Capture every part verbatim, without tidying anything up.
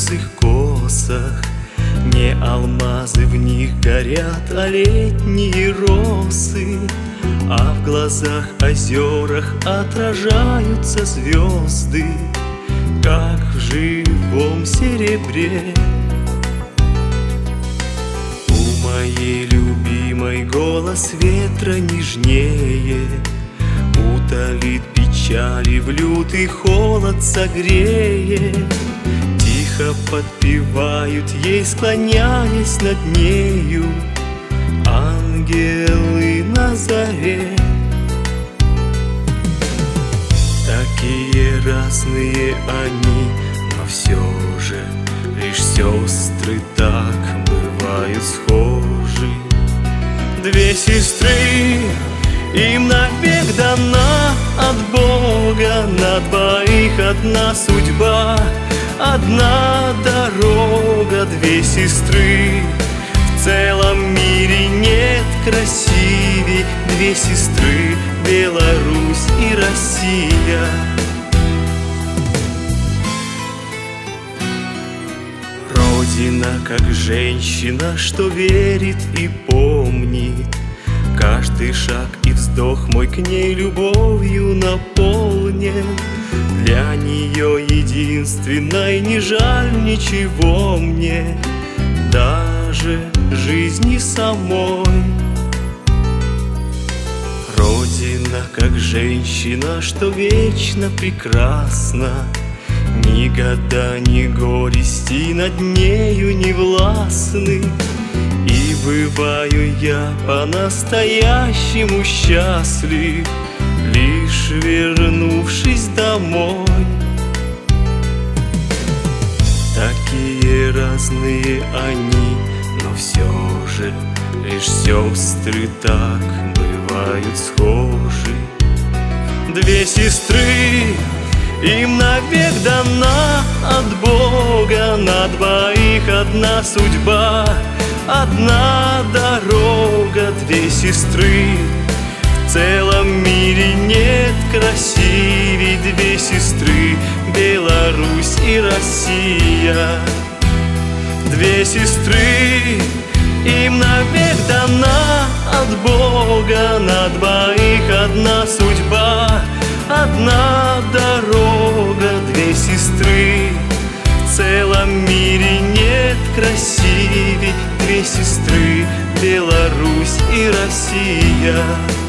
русых косах. Не алмазы в них горят, а летние росы, а в глазах озерах отражаются звезды, как в живом серебре. У моей любимой голос ветра нежнее, утолит печали, в лютый холод согреет. Тихо подпевают ей, склоняясь над нею, ангелы на заре. Такие разные они, но все же лишь сестры так бывают схожи. Две сестры, им навек дана от Бога, на двоих одна судьба, одна дорога. Две сестры, в целом мире нет красивей. Две сестры, Беларусь и Россия. Родина, как женщина, что верит и помнит. Каждый шаг и вздох мой к ней любовью наполнен. Для нее единственной не жаль ничего мне, даже жизни самой. Родина, как женщина, что вечно прекрасна. Ни года, ни горести над нею не властны. И бываю я по-настоящему счастлив, лишь вернувшись домой. Такие разные они, но все же лишь сестры так бывают схожи. Две сестры, им навек дана от Бога, на двоих одна судьба, одна дорога. Две сестры, в целом мире нет красивей. Две сестры, Беларусь и Россия. Две сестры, им навек дана от Бога, на двоих одна судьба, одна дорога. Две сестры, в целом мире нет красивей. Две сестры, Беларусь и Россия.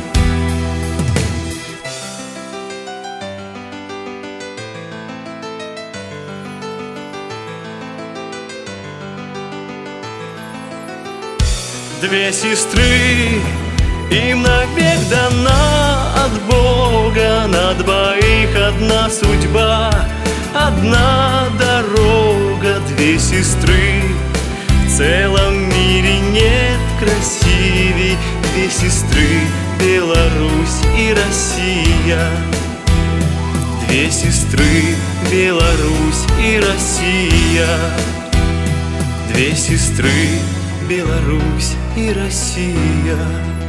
Две сестры, им навек дана от Бога, на двоих одна судьба, одна дорога. Две сестры, в целом мире нет красивей. Две сестры, Беларусь и Россия. Две сестры, Беларусь и Россия. Две сестры, Беларусь и Россия.